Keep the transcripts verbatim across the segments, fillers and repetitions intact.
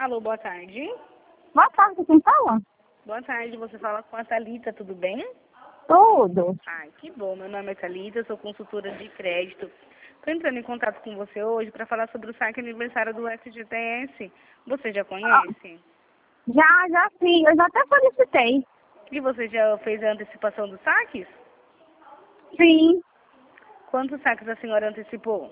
Alô, boa tarde. Boa tarde, quem fala? Boa tarde, você fala com a Thalita, tudo bem? Tudo. Ai, que bom. Meu nome é Thalita, eu sou consultora de crédito. Estou entrando em contato com você hoje para falar sobre o saque aniversário do F G T S. Você já conhece? Já, já sim, eu já até solicitei. E você já fez a antecipação dos saques? Sim. Quantos saques a senhora antecipou?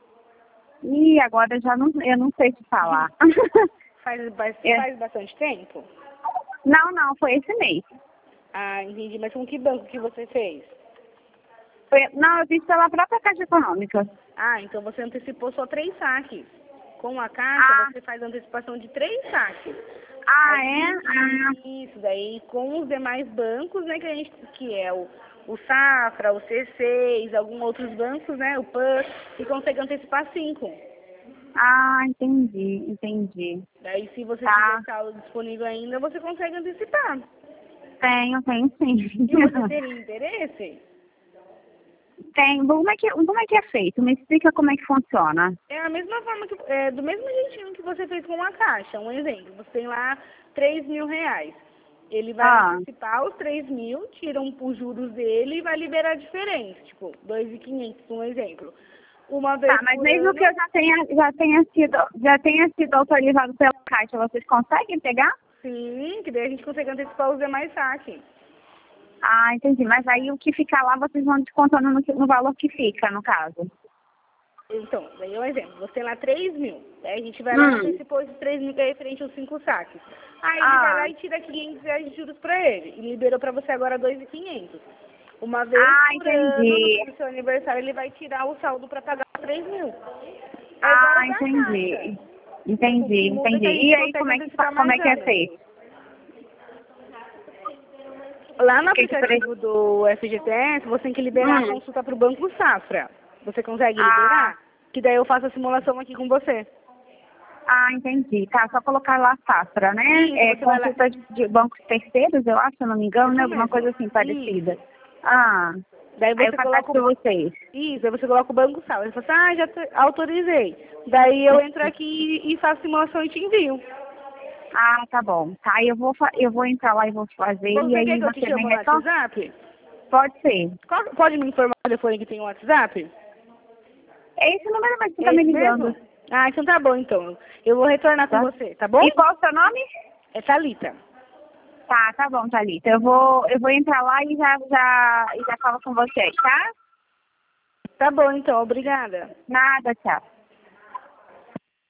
E agora eu já não, eu não sei te falar. Faz, faz, É. faz bastante tempo? Não, não, foi esse mês. Ah, entendi. Mas com que banco que você fez? Foi, não, eu fiz pela própria Caixa Econômica. Ah, então você antecipou só três saques. Com a Caixa, Ah, você faz a antecipação de três saques. ah Aí, é? Ah, isso, daí com os demais bancos, né, que a gente, que é o, o Safra, o C seis, alguns outros bancos, né, o PAN, que consegue antecipar cinco. ah, entendi, entendi. Daí, se você Tá, tiver saldo disponível ainda, você consegue antecipar. tenho, tenho sim. E você teria interesse? Tem, como é, que, como é que é feito? Me explica como é que funciona. É a mesma forma, que, é, do mesmo jeitinho que você fez com a Caixa. Um exemplo, você tem lá três mil reais. Ele vai Ah, antecipar os três mil, tiram os juros dele e vai liberar a diferença. Tipo, dois mil e quinhentos, um exemplo. Uma vez tá, mas por mesmo ano, que eu já tenha, já tenha sido, já tenha sido autorizado pela Caixa, vocês conseguem pegar? sim, que daí a gente consegue antecipar os demais saques. Ah, entendi. Mas aí o que ficar lá, vocês vão descontando no, que- no valor que fica, no caso. Então, daí é um exemplo. Você tem lá três mil. Daí a gente vai lá e Hum. antecipou esses três mil que é referente aos cinco saques. Aí ele vai Ah, lá e tira quinhentos reais de juros pra ele. E liberou pra você agora dois mil e quinhentos. Uma vez ah, por ano, no entendi. dia do seu aniversário, ele vai tirar o saldo pra pagar os três mil. É igual Ah, o da Caixa. entendi. O Entendi, que muda é entendi. que a E gente aí, consegue como é que, fa- antecipar como mais é que é anos. feito? Lá no Que que pre- aplicativo do F G T S, você tem que liberar a Hum. consulta pro Banco Safra. Você consegue Ah, liberar? Que daí eu faço a simulação aqui com você. ah, entendi. Tá, só colocar lá a safra, né? Isso, É você vai lá. consulta de, de bancos terceiros, eu acho, se eu não me engano, né? Isso Alguma coisa mesmo. assim parecida. Isso. Ah, Daí aí eu você contato coloca com o... vocês. Isso, aí você coloca o Banco Safra. Ele fala assim, ah, já te- autorizei. Daí eu entro aqui e faço a simulação e te envio. Ah, tá bom. Tá, eu vou, fa- eu vou entrar lá e vou fazer, e Você quer aí que eu te você me chame no retorna? WhatsApp? Pode ser. Qual- Pode me informar o telefone que tem o WhatsApp? É esse número mesmo que você tá É me esse ligando, mesmo? Ah, então tá bom, então. Eu vou retornar com tá? você, tá bom? E qual o seu nome? É Thalita. Tá, tá bom, Thalita. Eu vou, eu vou entrar lá e já, já, e já falo com vocês, tá? Tá bom, então. Obrigada. Nada, tchau.